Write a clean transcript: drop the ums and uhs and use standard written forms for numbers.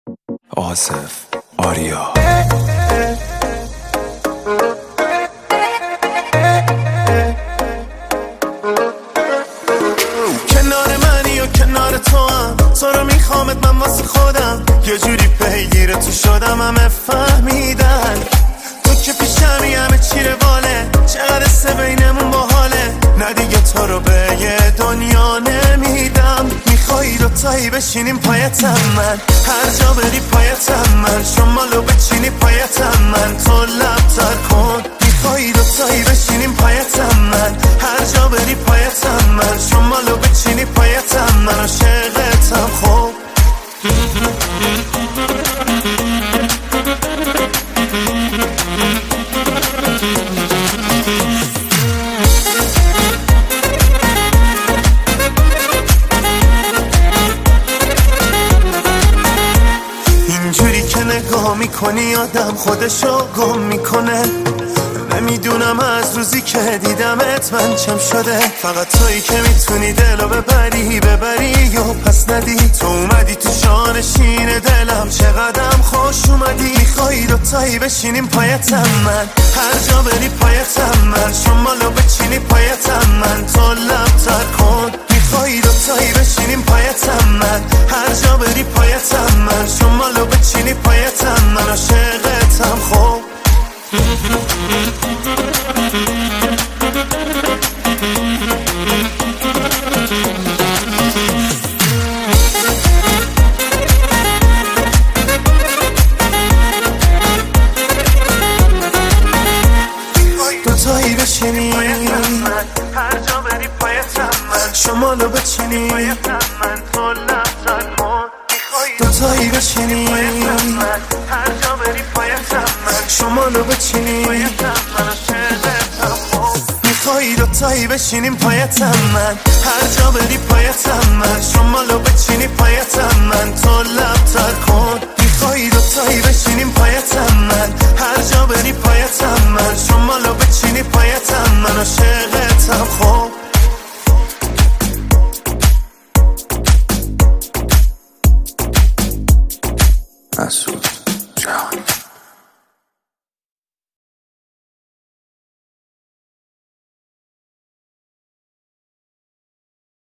آصف آریا کنار منی و کنار تو هم تو رو میخوامت من واسه خودم یه جوری پیگیر تو شدم همه فهمیدن تو که پیشمی همه چی رواله چقدر سه بینمون باحاله نه دیگه تو رو به یه دنیا نمیدم میخوایی دوتایی بشینیم پایتم من هر جا بری پایتم من شمالو بچینی پایتم من تو لبتر کن میخوایی دوتایی بشینیم پایتم من هر جا بری پایتم من شمالو بچینی پایتم من عاشقتم خوب اینجوری که نگاه میکنی آدم خودشو گم میکنه نمیدونم از روزی که دیدمت من چم شده فقط تویی که میتونی دلو ببری و پس ندی تو اومدی تو شانشین دلم چقدرم خوش اومدی میخوایی دوتایی بشینیم پایتم من هر جا بری پایتم من شمالو بچینی پایتم من تو لبتر کن میخوایی دوتایی بشینیم پایتم من هر جا بری پایتم من شمالو بچینی پایتم من عاشقتم خوب دوتایی بشینی هر جا بری پایتم من شمالو بچینی پایتم من تو لبتر کن دوتایی بشینی هر جا بری پایتم من شمالو بچینی پایتم من عاشقتم میخوایی دوتایی بشینیم پایتم من هر جا بری پایتم من شمالو بچینی پایتم من تو لبتر کن میخوایی دوتایی بشینیم پایتم من هر جا بری پایتم من شمالو بچینی پایتم من عاشقتم خوب مسعود جهانی.